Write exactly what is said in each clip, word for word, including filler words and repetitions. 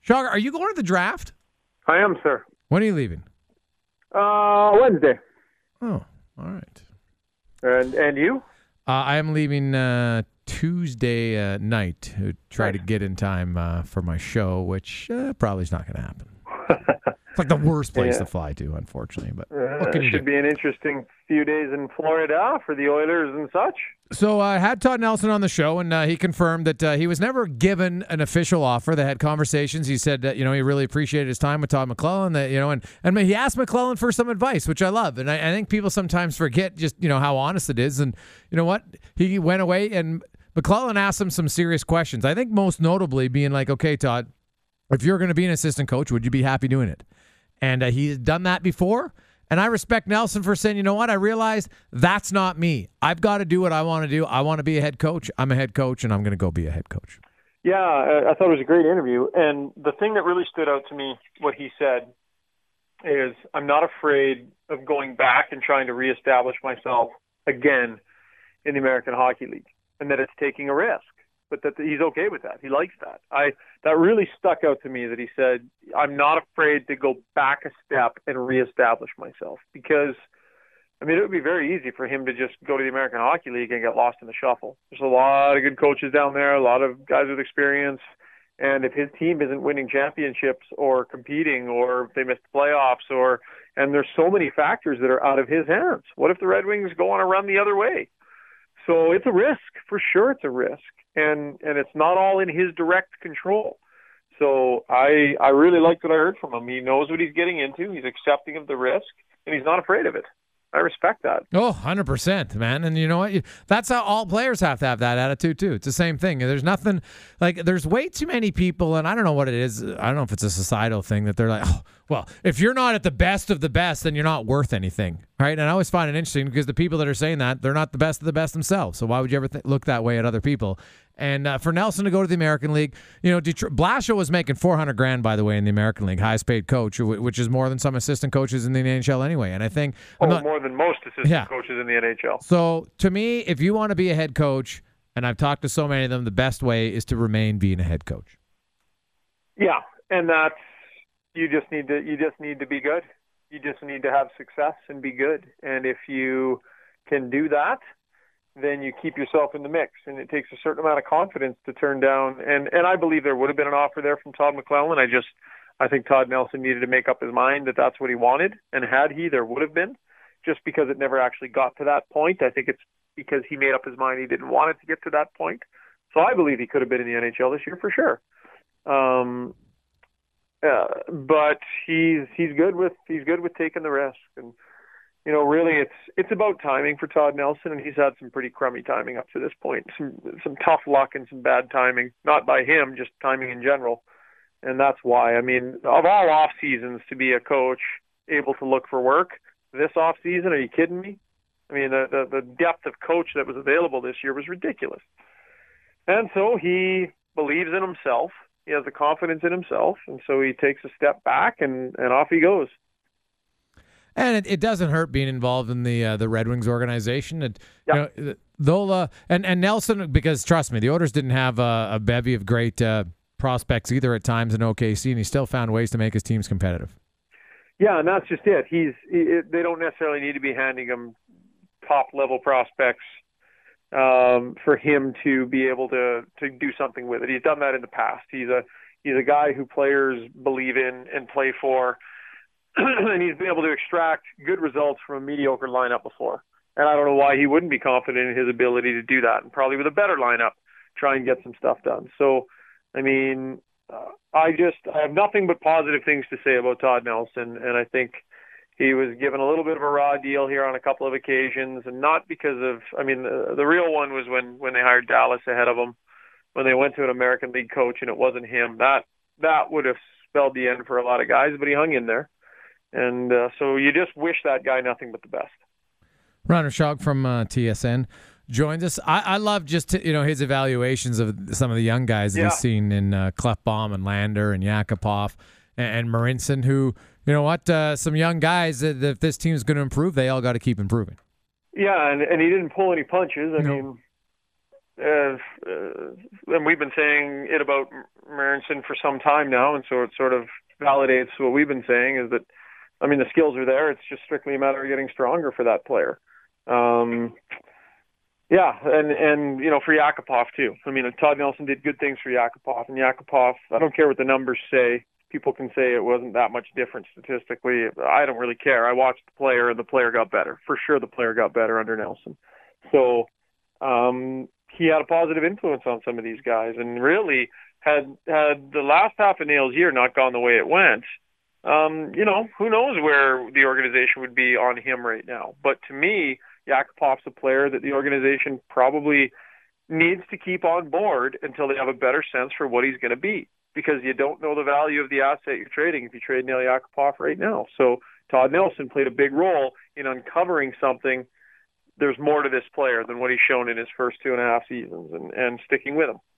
Shogger, are you going to the draft? I am, sir. When are you leaving? Uh, Wednesday. Oh, all right. And and you? Uh, I am leaving uh, Tuesday uh, night to try Nice. to get in time uh, for my show, which uh, probably is not going to happen. It's like the worst place Yeah. to fly to, unfortunately. But Uh, what can you should do? be an interesting few days in Florida for the Oilers and such. So I had Todd Nelson on the show, and uh, he confirmed that uh, he was never given an official offer. They had conversations. He said that, you know, he really appreciated his time with Todd McClellan. That, you know, and, and he asked McClellan for some advice, which I love. And I, I think people sometimes forget just, you know, how honest it is. And you know what? He went away, and McClellan asked him some serious questions. I think most notably being like, okay, Todd, if you're going to be an assistant coach, would you be happy doing it? And uh, he's done that before. And I respect Nelson for saying, you know what, I realized that's not me. I've got to do what I want to do. I want to be a head coach. I'm a head coach, and I'm going to go be a head coach. Yeah, I I thought it was a great interview. And the thing that really stood out to me, what he said, is I'm not afraid of going back and trying to reestablish myself again in the American Hockey League, and that it's taking a risk, but that he's okay with that. He likes that. I that really stuck out to me that he said, I'm not afraid to go back a step and reestablish myself, because I mean, it would be very easy for him to just go to the American Hockey League and get lost in the shuffle. There's a lot of good coaches down there, a lot of guys with experience. And if his team isn't winning championships or competing, or if they missed playoffs, or and there's so many factors that are out of his hands. What if the Red Wings go on a run the other way? So it's a risk. For sure it's a risk. And and it's not all in his direct control. So I I really liked what I heard from him. He knows what he's getting into. He's accepting of the risk, and he's not afraid of it. I respect that. Oh, one hundred percent, man. And you know what? You- That's how all players have to have that attitude, too. It's the same thing. There's nothing like there's way too many people, and I don't know what it is. I don't know if it's a societal thing that they're like, oh, well, if you're not at the best of the best, then you're not worth anything. Right. And I always find it interesting because the people that are saying that, they're not the best of the best themselves. So why would you ever th- look that way at other people? And uh, for Nelson to go to the American League, you know, Detroit, Blashill was making four hundred grand, by the way, in the American League, highest paid coach, wh- which is more than some assistant coaches in the N H L anyway. And I think Oh, I'm not, more than most assistant Yeah. coaches in the N H L. so to me, if you want to be a head coach, and I've talked to so many of them, the best way is to remain being a head coach. Yeah, and that's you just need to you just need to be good. You just need to have success and be good. And if you can do that, then you keep yourself in the mix. And it takes a certain amount of confidence to turn down. And and I believe there would have been an offer there from Todd McClellan. I just I think Todd Nelson needed to make up his mind that that's what he wanted. And had he, there would have been. Just because it never actually got to that point, I think it's because he made up his mind he didn't want it to get to that point. So I believe he could have been in the N H L this year for sure. Um, uh, but he's he's good with he's good with taking the risk, and you know, really, it's it's about timing for Todd Nelson, and he's had some pretty crummy timing up to this point, some some tough luck and some bad timing, not by him, just timing in general, and that's why. I mean, of all off seasons to be a coach able to look for work, this off season, are you kidding me? I mean, the, the the depth of coach that was available this year was ridiculous, and so he believes in himself. He has the confidence in himself, and so he takes a step back, and, and off he goes. And it, it doesn't hurt being involved in the uh, the Red Wings organization. It, Yeah. you know, they'll uh, and and Nelson, because trust me, the Oilers didn't have a, a bevy of great uh, prospects either at times in O K C, and he still found ways to make his teams competitive. Yeah, and that's just it. He's he, they don't necessarily need to be handing him top level prospects um, for him to be able to to do something with it. He's done that in the past. He's a he's a guy who players believe in and play for. And he's been able to extract good results from a mediocre lineup before. And I don't know why he wouldn't be confident in his ability to do that, and probably with a better lineup, try and get some stuff done. So, I mean, uh, I just I have nothing but positive things to say about Todd Nelson, and I think he was given a little bit of a raw deal here on a couple of occasions, and not because of, I mean, the, the real one was when, when they hired Dallas ahead of him, when they went to an American League coach and it wasn't him. That, that would have spelled the end for a lot of guys, but he hung in there. And uh, so you just wish that guy nothing but the best. Ron Shog from uh, T S N joins us. I, I love just to, you know his evaluations of some of the young guys that Yeah. he's seen in uh, Klefbom and Lander and Yakupov and, and Marinson, who, you know what, uh, some young guys that if this team is going to improve, they all got to keep improving. Yeah, and, and he didn't pull any punches. I No. mean, uh, uh, and we've been saying it about Marincin for some time now, and so it sort of validates what we've been saying is that, I mean, the skills are there. It's just strictly a matter of getting stronger for that player. Um, yeah, and, and you know, for Yakupov too. I mean, Todd Nelson did good things for Yakupov, and Yakupov, I don't care what the numbers say. People can say it wasn't that much different statistically. I don't really care. I watched the player, and the player got better. For sure the player got better under Nelson. So um, he had a positive influence on some of these guys. And really, had had the last half of Nail's year not gone the way it went, um, you know, who knows where the organization would be on him right now. But to me, Yakupov's a player that the organization probably needs to keep on board until they have a better sense for what he's going to be. Because you don't know the value of the asset you're trading if you trade Nail Yakupov right now. So Todd Nelson played a big role in uncovering something. There's more to this player than what he's shown in his first two and a half seasons, and, and sticking with him.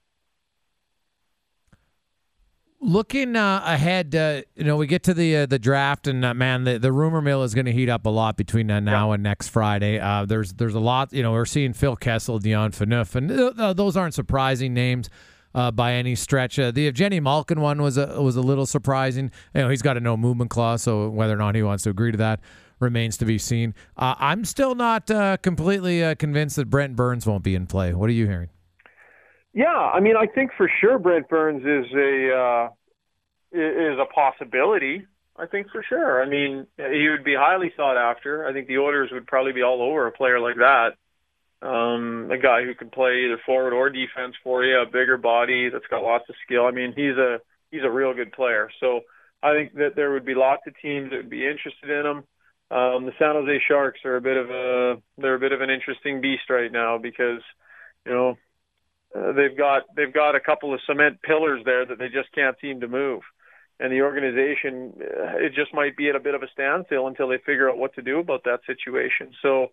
Looking uh, ahead, uh, you know, we get to the uh, the draft, and uh, man, the, the rumor mill is going to heat up a lot between uh, now yeah. and next Friday. Uh, there's there's a lot, you know, we're seeing Phil Kessel, Dion Phaneuf, and uh, those aren't surprising names. Uh, by any stretch, uh, the Evgeny Malkin one was a was a little surprising. You know, he's got a no movement clause, so whether or not he wants to agree to that remains to be seen. Uh, I'm still not uh, completely uh, convinced that Brent Burns won't be in play. What are you hearing? Yeah, I mean, I think for sure Brent Burns is a uh, is a possibility. I think for sure. I mean, he would be highly sought after. I think the Oilers would probably be all over a player like that. Um, a guy who can play either forward or defense for you, a bigger body that's got lots of skill. I mean, he's a he's a real good player. So I think that there would be lots of teams that would be interested in him. Um, the San Jose Sharks are a bit of a they're a bit of an interesting beast right now because, you know, uh, they've got they've got a couple of cement pillars there that they just can't seem to move, and the organization uh, it just might be at a bit of a standstill until they figure out what to do about that situation. So.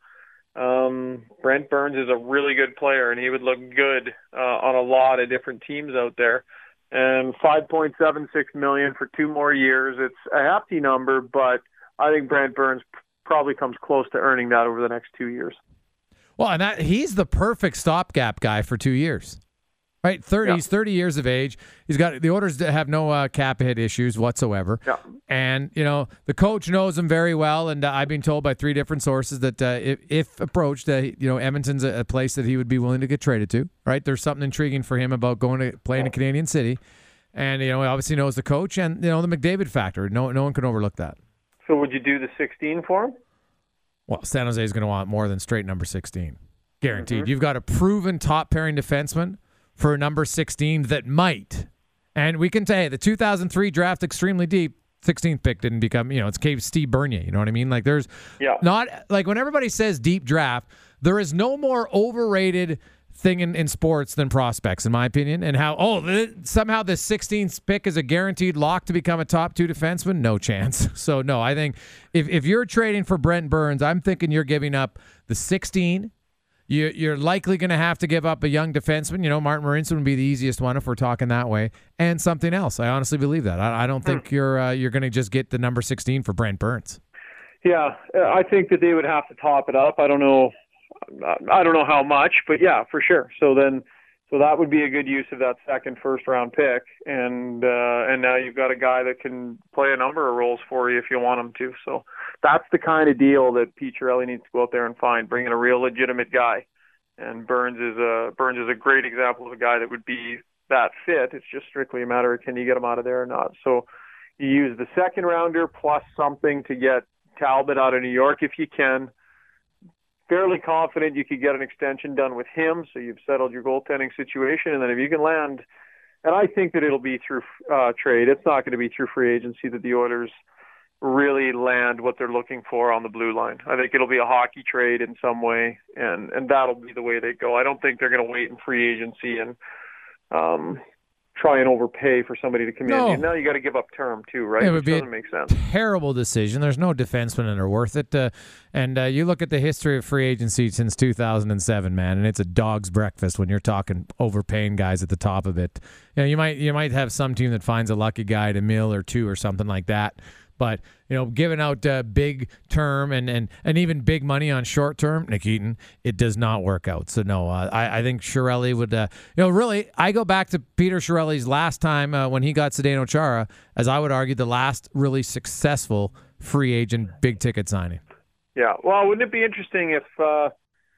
Um, Brent Burns is a really good player, and he would look good uh, on a lot of different teams out there. And five point seven six million dollars for two more years. It's a hefty number, but I think Brent Burns probably comes close to earning that over the next two years. Well, and that, he's the perfect stopgap guy for two years. Right, thirty. Yeah. He's thirty years of age. He's got the Oilers have no uh, cap hit issues whatsoever. Yeah. And you know the coach knows him very well. And uh, I've been told by three different sources that uh, if, if approached, uh, you know Edmonton's a, a place that he would be willing to get traded to. Right, there's something intriguing for him about going to play in a Canadian city, and you know he obviously knows the coach and you know the McDavid factor. No, no one can overlook that. So would you do the sixteen for him? Well, San Jose is going to want more than straight number sixteen, guaranteed. Mm-hmm. You've got a proven top pairing defenseman for a number sixteen that might. And we can say the two thousand three draft extremely deep. sixteenth pick didn't become, you know, it's Cave Steve Bernier. You know what I mean? Like there's yeah. not like when everybody says deep draft, there is no more overrated thing in, in sports than prospects, in my opinion. And how, oh, th- somehow the sixteenth pick is a guaranteed lock to become a top two defenseman. No chance. So no, I think if, if you're trading for Brent Burns, I'm thinking you're giving up the sixteen. You, you're likely going to have to give up a young defenseman. You know, Martin Marincin would be the easiest one if we're talking that way, and something else. I honestly believe that. I, I don't think you're uh, you're going to just get the number sixteen for Brent Burns. Yeah, I think that they would have to top it up. I don't know, I don't know how much, but yeah, for sure. So then, so that would be a good use of that second first round pick, and uh, and now you've got a guy that can play a number of roles for you if you want him to. So. That's the kind of deal that Pete Chiarelli needs to go out there and find, bring in a real legitimate guy. And Burns is a Burns is a great example of a guy that would be that fit. It's just strictly a matter of can you get him out of there or not. So you use the second rounder plus something to get Talbot out of New York if you can. Fairly confident you could get an extension done with him, so you've settled your goaltending situation. And then if you can land, and I think that it'll be through uh, trade. It's not going to be through free agency that the Oilers really land what they're looking for on the blue line. I think it'll be a hockey trade in some way, and, and that'll be the way they go. I don't think they're going to wait in free agency and um, try and overpay for somebody to come no. in. And now you got to give up term too, right? It would Which be doesn't a make sense. Terrible decision. There's no defensemen that are worth it. Uh, and uh, you look at the history of free agency since two thousand seven, man, and it's a dog's breakfast when you're talking overpaying guys at the top of it. You know, you might you might have some team that finds a lucky guy at a mil or two or something like that. But, you know, giving out uh, big term and, and, and even big money on short term, Nick Eaton, it does not work out. So, no, uh, I, I think Chiarelli would, uh, you know, really, I go back to Peter Chiarelli's last time uh, when he got Zdeno Chara, as I would argue the last really successful free agent big ticket signing. Yeah, well, wouldn't it be interesting if, uh,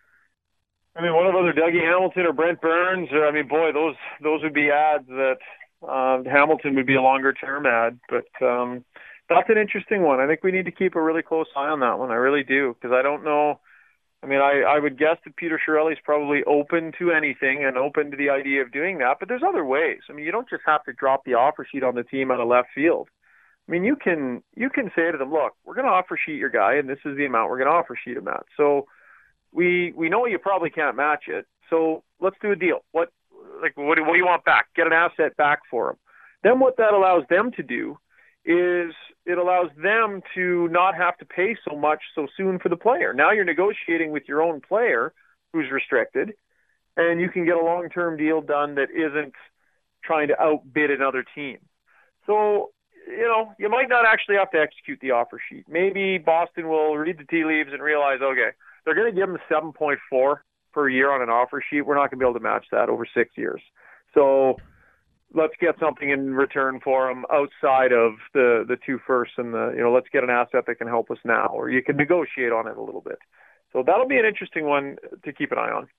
I mean, one of other Dougie Hamilton or Brent Burns, or I mean, boy, those those would be ads that uh, Hamilton would be a longer term ad, but um, that's an interesting one. I think we need to keep a really close eye on that one. I really do, because I don't know. I mean, I, I would guess that Peter Chiarelli is probably open to anything and open to the idea of doing that, but there's other ways. I mean, you don't just have to drop the offer sheet on the team out of left field. I mean, you can you can say to them, look, we're going to offer sheet your guy, and this is the amount we're going to offer sheet him at. So we we know you probably can't match it. So let's do a deal. What like what do, what do you want back? Get an asset back for him. Then what that allows them to do is it allows them to not have to pay so much so soon for the player. Now you're negotiating with your own player who's restricted, and you can get a long-term deal done that isn't trying to outbid another team. So, you know, you might not actually have to execute the offer sheet. Maybe Boston will read the tea leaves and realize, okay, they're going to give them seven point four per year on an offer sheet. We're not going to be able to match that over six years. So let's get something in return for them outside of the, the two firsts and the, you know, let's get an asset that can help us now, or you can negotiate on it a little bit. So that'll be an interesting one to keep an eye on.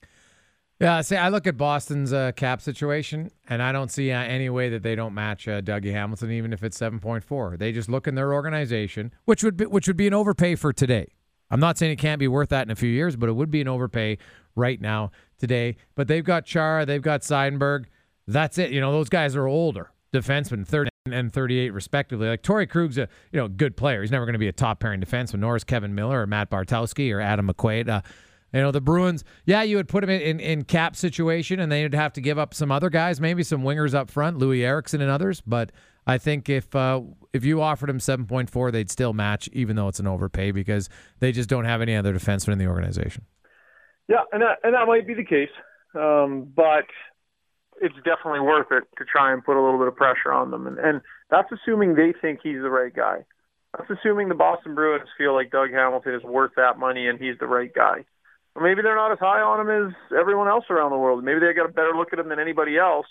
Yeah, see, I look at Boston's uh, cap situation, and I don't see uh, any way that they don't match uh, Dougie Hamilton, even if it's seven point four. They just look in their organization, which would be, which would be an overpay for today. I'm not saying it can't be worth that in a few years, but it would be an overpay right now, today. But they've got Chara, they've got Seidenberg. That's it. You know, those guys are older defensemen, thirty and thirty-eight respectively. Like Torrey Krug's a you know good player. He's never going to be a top pairing defenseman, nor is Kevin Miller or Matt Bartowski or Adam McQuaid. Uh, you know, the Bruins, yeah, you would put them in, in, in cap situation, and they'd have to give up some other guys, maybe some wingers up front, Louis Eriksson and others. But I think if uh, if you offered them seven point four, they'd still match, even though it's an overpay, because they just don't have any other defensemen in the organization. Yeah, and that, and that might be the case. Um, but it's definitely worth it to try and put a little bit of pressure on them. And, and that's assuming they think he's the right guy. That's assuming the Boston Bruins feel like Doug Hamilton is worth that money and he's the right guy. Or maybe they're not as high on him as everyone else around the world. Maybe they got a better look at him than anybody else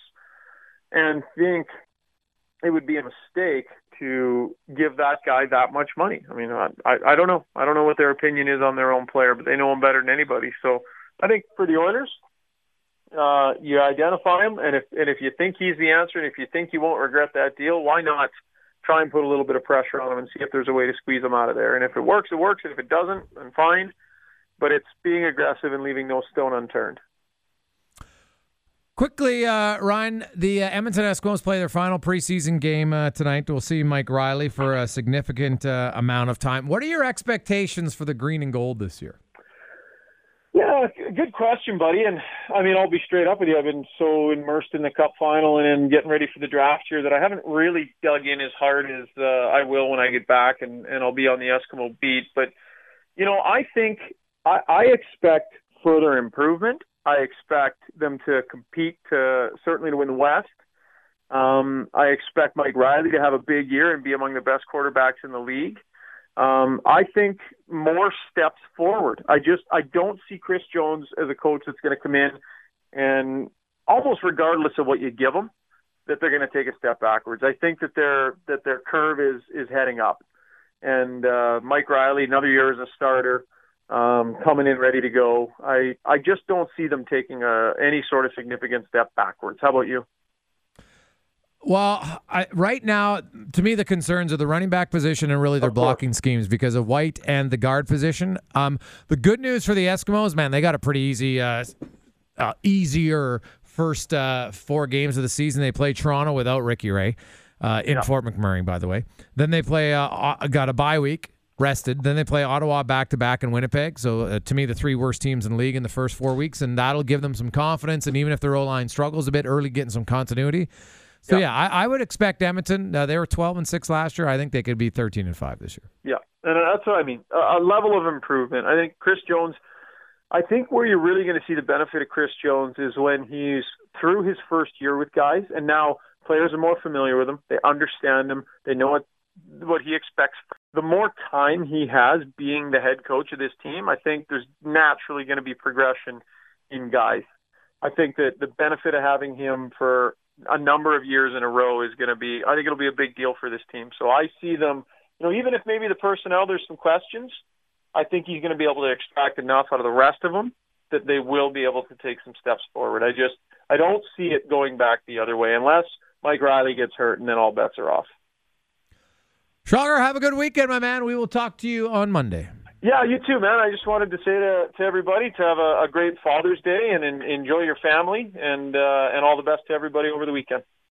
and think it would be a mistake to give that guy that much money. I mean, I, I, I don't know. I don't know what their opinion is on their own player, but they know him better than anybody. So I think for the Oilers, uh, you identify him, and if and if you think he's the answer, and if you think you won't regret that deal, why not try and put a little bit of pressure on him and see if there's a way to squeeze him out of there? And if it works, it works. And if it doesn't, then fine. But it's being aggressive and leaving no stone unturned. Quickly, uh, Ryan, the uh, Edmonton Eskimos play their final preseason game uh, tonight. We'll see Mike Riley for a significant uh, amount of time. What are your expectations for the green and gold this year? Yeah, good question, buddy. And, I mean, I'll be straight up with you. I've been so immersed in the Cup final and in getting ready for the draft here that I haven't really dug in as hard as uh, I will when I get back, and, and I'll be on the Eskimo beat. But, you know, I think I, I expect further improvement. I expect them to compete, to certainly to win the West. Um, I expect Mike Riley to have a big year and be among the best quarterbacks in the league. Um, I think more steps forward. I just I don't see Chris Jones as a coach that's going to come in and almost regardless of what you give them, that they're going to take a step backwards. I think that their that their curve is is heading up. And uh, Mike Riley, another year as a starter. Um, coming in ready to go. I, I just don't see them taking a, any sort of significant step backwards. How about you? Well, I, right now, to me, the concerns are the running back position and really their blocking schemes because of White and the guard position. Um, the good news for the Eskimos, man, they got a pretty easy, uh, uh, easier first uh, four games of the season. They play Toronto without Ricky Ray uh, in yeah. Fort McMurray, by the way. Then they play, uh, got a bye week. Rested. Then they play Ottawa back-to-back in Winnipeg. So, uh, to me, the three worst teams in the league in the first four weeks, and that'll give them some confidence. And even if their O-line struggles a bit early, getting some continuity. So, yeah, yeah I, I would expect Edmonton. Uh, they were twelve and six last year. I think they could be thirteen and five this year. Yeah, and that's what I mean. A, a level of improvement. I think Chris Jones, I think where you're really going to see the benefit of Chris Jones is when he's through his first year with guys, and now players are more familiar with him. They understand him. They know what what he expects. The more time he has being the head coach of this team, I think there's naturally going to be progression in guys. I think that the benefit of having him for a number of years in a row is going to be, I think it'll be a big deal for this team. So I see them, you know, even if maybe the personnel, there's some questions, I think he's going to be able to extract enough out of the rest of them that they will be able to take some steps forward. I just, I don't see it going back the other way unless Mike Riley gets hurt and then all bets are off. Schauger, have a good weekend, my man. We will talk to you on Monday. Yeah, you too, man. I just wanted to say to, to everybody to have a, a great Father's Day and, and enjoy your family, and uh, and all the best to everybody over the weekend.